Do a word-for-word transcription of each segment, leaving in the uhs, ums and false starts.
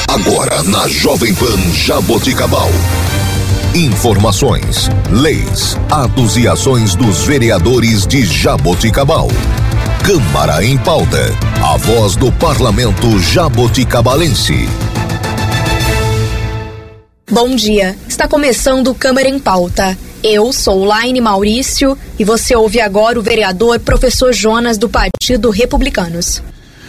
Agora na Jovem Pan Jaboticabal. Informações, leis, atos e ações dos vereadores de Jaboticabal. Câmara em Pauta. A voz do parlamento jaboticabalense. Bom dia. Está começando Câmara em Pauta. Eu sou Laine Maurício e você ouve agora o vereador professor Jonas do Partido Republicanos.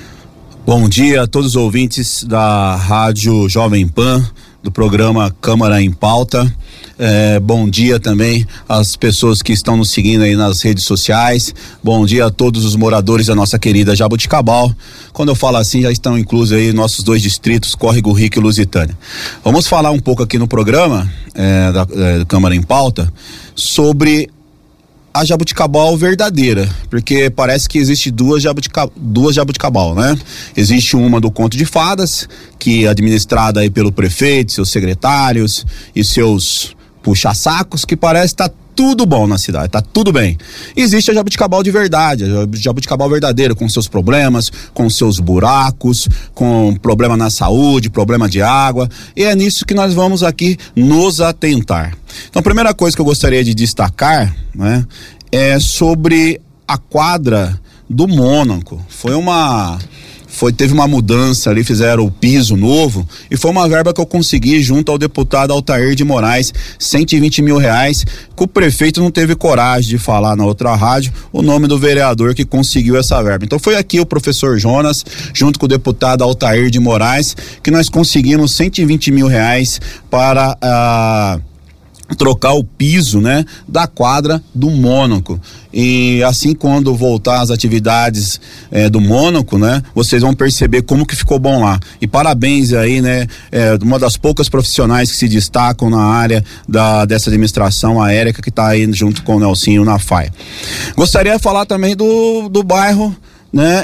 Bom dia a todos os ouvintes da Rádio Jovem Pan, do programa Câmara em Pauta. É, bom dia também às pessoas que estão nos seguindo aí nas redes sociais. Bom dia a todos os moradores da nossa querida Jaboticabal. Quando eu falo assim, já estão inclusos aí nossos dois distritos, Córrego Rico e Lusitânia. Vamos falar um pouco aqui no programa é, da é, Câmara em Pauta sobre a Jaboticabal verdadeira, porque parece que existe duas Jabotica, duas Jaboticabal, né? Existe uma do Conto de Fadas, que é administrada aí pelo prefeito, seus secretários e seus puxa-sacos, que parece estar tá tudo bom na cidade, tá tudo bem. Existe a Jaboticabal de verdade, a Jaboticabal verdadeira, com seus problemas, com seus buracos, com problema na saúde, problema de água, e é nisso que nós vamos aqui nos atentar. Então, a primeira coisa que eu gostaria de destacar, né, é sobre a quadra do Mônaco. Foi uma... Foi, teve uma mudança ali, fizeram o piso novo e foi uma verba que eu consegui junto ao deputado Altair de Moraes, cento e vinte mil reais, que o prefeito não teve coragem de falar na outra rádio o nome do vereador que conseguiu essa verba. Então foi aqui o professor Jonas, junto com o deputado Altair de Moraes, que nós conseguimos cento e vinte mil reais para a uh, trocar o piso, né, da quadra do Mônaco. E assim, quando voltar às atividades eh, do Mônaco, né, vocês vão perceber como que ficou bom lá. E parabéns aí, né, é, uma das poucas profissionais que se destacam na área da, dessa administração, a Érica, que está aí junto com o Nelsinho na F A I. Gostaria de falar também do, do bairro, né,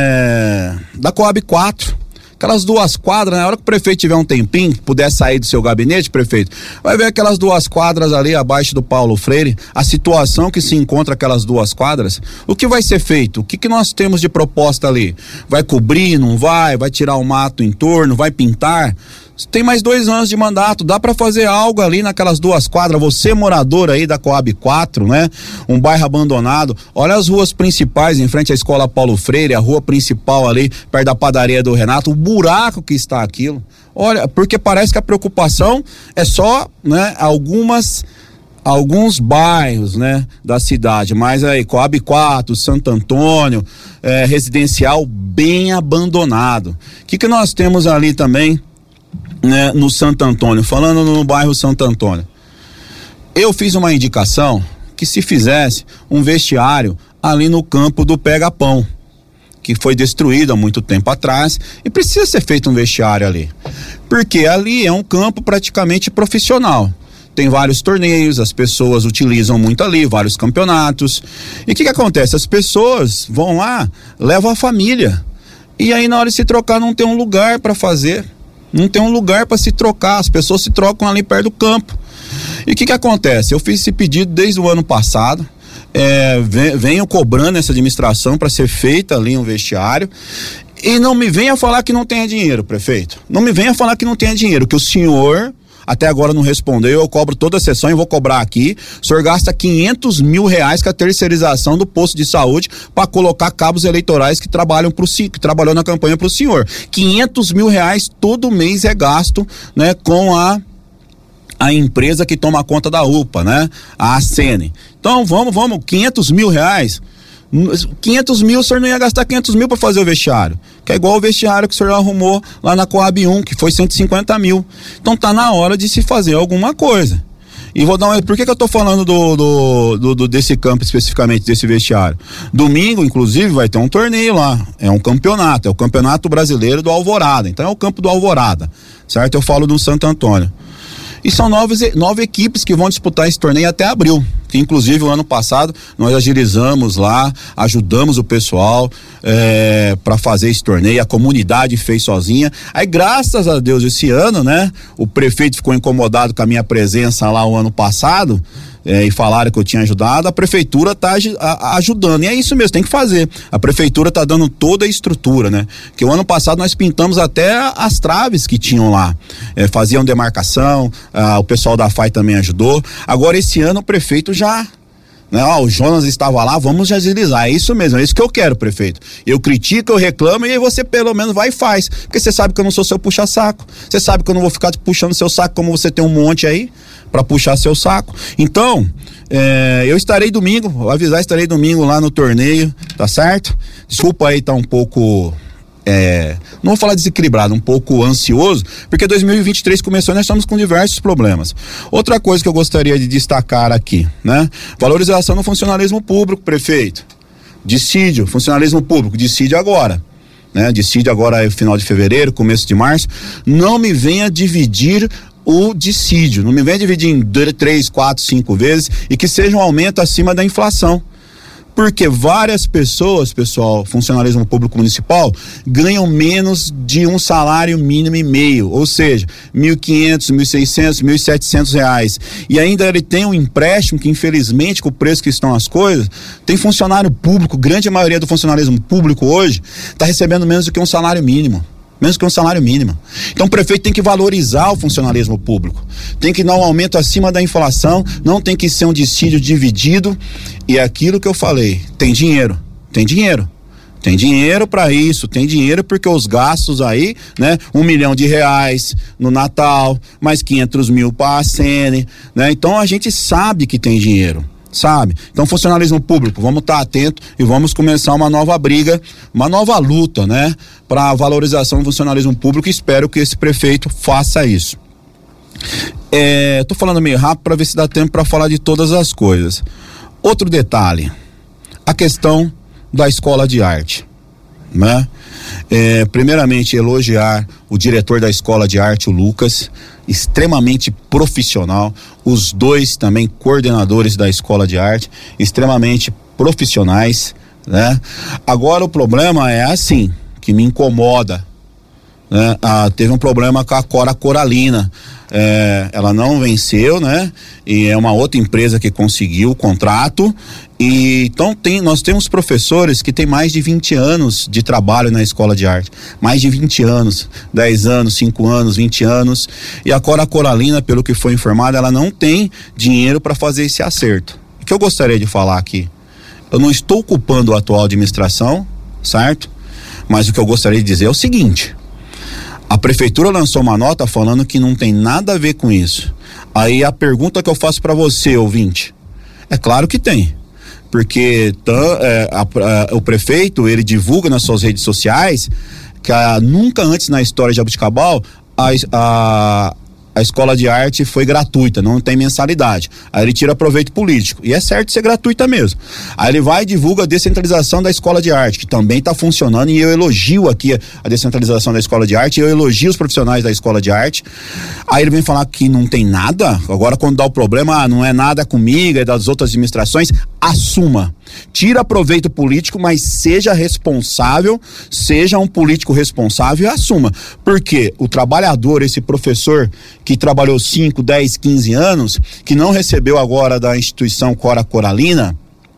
é, da Coab quatro. Aquelas duas quadras, na hora que o prefeito tiver um tempinho, puder sair do seu gabinete, prefeito, vai ver aquelas duas quadras ali abaixo do Paulo Freire, a situação que se encontra aquelas duas quadras, o que vai ser feito? O que que nós temos de proposta ali? Vai cobrir, não vai? Vai tirar o mato em torno? Vai pintar? Tem mais dois anos de mandato, dá para fazer algo ali naquelas duas quadras. Você, morador aí da Coab quatro, né? Um bairro abandonado, olha as ruas principais em frente à escola Paulo Freire, a rua principal ali perto da padaria do Renato, o buraco que está aquilo. Olha, porque parece que a preocupação é só, né, algumas alguns bairros, né, da cidade, mas aí Coab quatro, Santo Antônio, é, residencial bem abandonado. O que que nós temos ali também, né, no Santo Antônio, falando no bairro Santo Antônio? Eu fiz uma indicação que se fizesse um vestiário ali no campo do Pega Pão, que foi destruído há muito tempo atrás, e precisa ser feito um vestiário ali, porque ali é um campo praticamente profissional. Tem vários torneios, as pessoas utilizam muito ali, vários campeonatos. E o que que acontece? As pessoas vão lá, levam a família, e aí na hora de se trocar não tem um lugar para fazer. Não tem um lugar para se trocar, as pessoas se trocam ali perto do campo. E o que que acontece? Eu fiz esse pedido desde o ano passado, é, venho cobrando essa administração para ser feita ali um vestiário, e não me venha falar que não tenha dinheiro, prefeito. Não me venha falar que não tenha dinheiro, que o senhor até agora não respondeu. Eu cobro toda a sessão e vou cobrar aqui. O senhor gasta quinhentos mil reais com a terceirização do posto de saúde para colocar cabos eleitorais que trabalham pro, que trabalhou na campanha para o senhor. quinhentos mil reais todo mês é gasto, né, com a a empresa que toma conta da U P A, né, a Acene. Então vamos, vamos, quinhentos mil reais. quinhentos mil, o senhor não ia gastar quinhentos mil para fazer o vestiário, que é igual o vestiário que o senhor arrumou lá na Coab um, que foi cento e cinquenta mil. Então tá na hora de se fazer alguma coisa. E vou dar um, por que que eu tô falando do, do, do, do desse campo especificamente, desse vestiário? Domingo, inclusive, vai ter um torneio lá, é um campeonato, é o Campeonato Brasileiro do Alvorada, então é o campo do Alvorada, certo? Eu falo do Santo Antônio. E são nove, nove equipes que vão disputar esse torneio até abril, que inclusive o ano passado nós agilizamos lá, ajudamos o pessoal é, para fazer esse torneio, a comunidade fez sozinha. Aí graças a Deus esse ano, né, o prefeito ficou incomodado com a minha presença lá o ano passado, é, e falaram que eu tinha ajudado, a prefeitura tá a, ajudando, e é isso mesmo, tem que fazer. A prefeitura tá dando toda a estrutura, né? Que o ano passado nós pintamos até as traves que tinham lá, é, faziam demarcação, ah, o pessoal da F A I também ajudou. Agora esse ano o prefeito já, né, ó, o Jonas estava lá, vamos agilizar, é isso mesmo, é isso que eu quero, prefeito. Eu critico, eu reclamo, e aí você pelo menos vai e faz, porque você sabe que eu não sou seu puxa-saco, você sabe que eu não vou ficar puxando seu saco como você tem um monte aí para puxar seu saco. Então, é, eu estarei domingo, vou avisar, estarei domingo lá no torneio, tá certo? Desculpa aí, tá um pouco... É, não vou falar desequilibrado, um pouco ansioso, porque dois mil e vinte e três começou e nós estamos com diversos problemas. Outra coisa que eu gostaria de destacar aqui, né? Valorização no funcionalismo público, prefeito. Dissídio, funcionalismo público, dissídio agora, né? Dissídio agora é final de fevereiro, começo de março. Não me venha dividir o dissídio, não me venha dividir em três, quatro, cinco vezes e que seja um aumento acima da inflação. Porque várias pessoas, pessoal, funcionalismo público municipal, ganham menos de um salário mínimo e meio, ou seja, mil e quinhentos, mil e seiscentos, mil e setecentos reais. E ainda ele tem um empréstimo que, infelizmente, com o preço que estão as coisas, tem funcionário público, grande maioria do funcionalismo público hoje, está recebendo menos do que um salário mínimo. Menos que um salário mínimo. Então o prefeito tem que valorizar o funcionalismo público, tem que dar um aumento acima da inflação, não tem que ser um dissídio dividido, e é aquilo que eu falei, tem dinheiro, tem dinheiro, tem dinheiro para isso, tem dinheiro porque os gastos aí, né, um milhão de reais no Natal, mais quinhentos mil para a Sene, né, então a gente sabe que tem dinheiro. Sabe? Então, funcionalismo público, vamos estar atentos e vamos começar uma nova briga, uma nova luta, né? Para a valorização do funcionalismo público, e espero que esse prefeito faça isso. É, tô falando meio rápido para ver se dá tempo para falar de todas as coisas. Outro detalhe, a questão da escola de arte, né? É, primeiramente, elogiar o diretor da escola de arte, o Lucas, extremamente profissional, os dois também coordenadores da escola de arte, extremamente profissionais, né? Agora o problema é assim, que me incomoda, né? Ah, teve um problema com a Cora Coralina, é, ela não venceu, né? E é uma outra empresa que conseguiu o contrato. E então tem, nós temos professores que têm mais de vinte anos de trabalho na escola de arte, mais de vinte anos, dez anos, cinco anos, vinte anos, e a Cora Coralina, pelo que foi informado, ela não tem dinheiro para fazer esse acerto. O que eu gostaria de falar aqui, eu não estou culpando a atual administração, certo? Mas o que eu gostaria de dizer é o seguinte: a prefeitura lançou uma nota falando que não tem nada a ver com isso. Aí a pergunta que eu faço para você, ouvinte, é claro que tem. Porque tá, é, a, a, o prefeito, ele divulga nas suas redes sociais que a, nunca antes na história de Jaboticabal a, a, a escola de arte foi gratuita, não tem mensalidade. Aí ele tira proveito político, e é certo ser gratuita mesmo. Aí ele vai e divulga a descentralização da escola de arte, que também está funcionando, e eu elogio aqui a, a descentralização da escola de arte, eu elogio os profissionais da escola de arte. Aí ele vem falar que não tem nada, agora quando dá o problema, ah, não é nada comigo, é das outras administrações. Assuma, tira proveito político, mas seja responsável, seja um político responsável e assuma, porque o trabalhador, esse professor que trabalhou cinco, dez, quinze anos, que não recebeu agora da instituição Cora Coralina,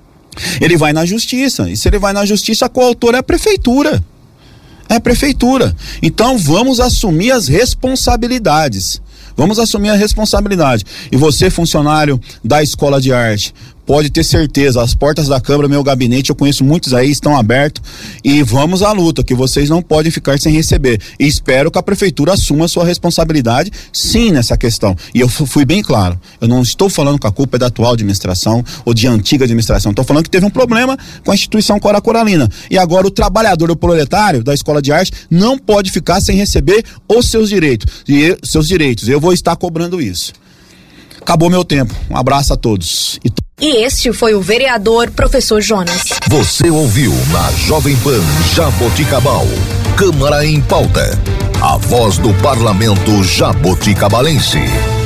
ele vai na justiça, e se ele vai na justiça, a coautora é a prefeitura, é a prefeitura. Então vamos assumir as responsabilidades, vamos assumir a responsabilidade. E você, funcionário da escola de arte, pode ter certeza, as portas da Câmara, meu gabinete, eu conheço muitos aí, estão abertos, e vamos à luta, que vocês não podem ficar sem receber. E espero que a prefeitura assuma a sua responsabilidade, sim, nessa questão. E eu fui bem claro, eu não estou falando que a culpa é da atual administração ou de antiga administração, estou falando que teve um problema com a instituição Cora Coralina. E agora o trabalhador, o proletário da escola de arte não pode ficar sem receber os seus direitos. E eu, seus direitos, eu vou estar cobrando isso. Acabou meu tempo. Um abraço a todos. E, e este foi o vereador professor Jonas. Você ouviu na Jovem Pan Jaboticabal, Câmara em Pauta, a voz do parlamento jaboticabalense.